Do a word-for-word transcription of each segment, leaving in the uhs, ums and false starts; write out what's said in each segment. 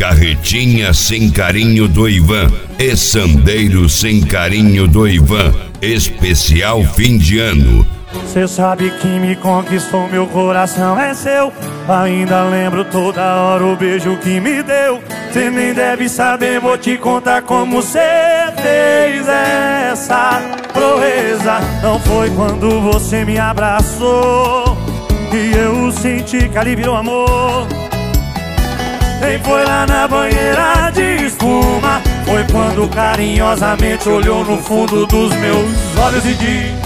Carretinha sem carinho do Ivan e Sandeiro sem carinho do Ivan. Especial fim de ano. Cê sabe que me conquistou, meu coração é seu. Ainda lembro toda hora o beijo que me deu. Cê nem deve saber, vou te contar como cê fez essa proeza. Não foi quando você me abraçou que eu senti que ali virou amor. Nem foi lá na banheira de espuma. Foi quando carinhosamente olhou no fundo dos meus olhos e disse: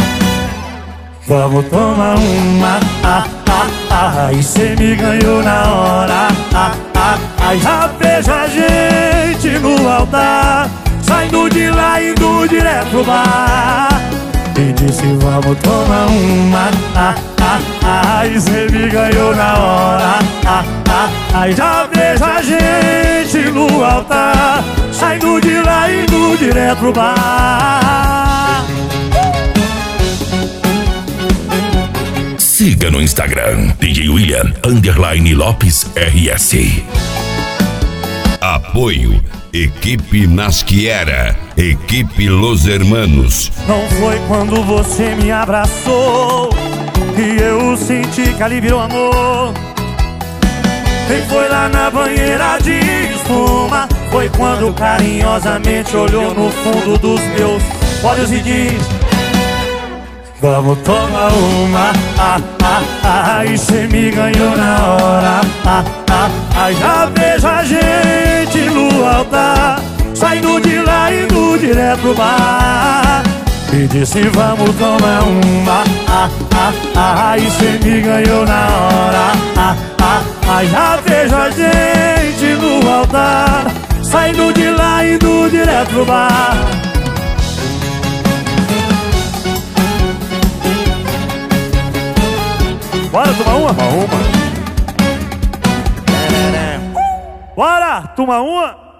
vamos tomar uma, ah, ah, ah. E cê me ganhou na hora, ah, ah, ah. Já vejo a gente no altar, saindo de lá, indo direto pro bar. E disse vamos tomar uma, ah, ah, ah. E cê me ganhou na hora, ah, ah, ah. Já vejo a gente no altar, saindo de lá, indo direto pro bar. Siga no Instagram, D J William underline Lopes R S. Apoio Equipe Nasquiera, Equipe Los Hermanos. Não foi quando você me abraçou que eu senti que ali virou amor. Nem foi lá na banheira de espuma. Foi quando carinhosamente olhou no fundo dos meus olhos e disse: vamos tomar uma, ah, ah, ah. E cê me ganhou na hora, ah, ah, ah. Já vejo a gente no altar, saindo de lá, indo direto pro bar. E disse vamos tomar uma, ah, ah, ah. E cê me ganhou na hora, ah, ah, ah. Já vejo a gente no altar, saindo de lá, indo direto pro bar. Bora tomar uma? Tomar uma. Bora tomar uma?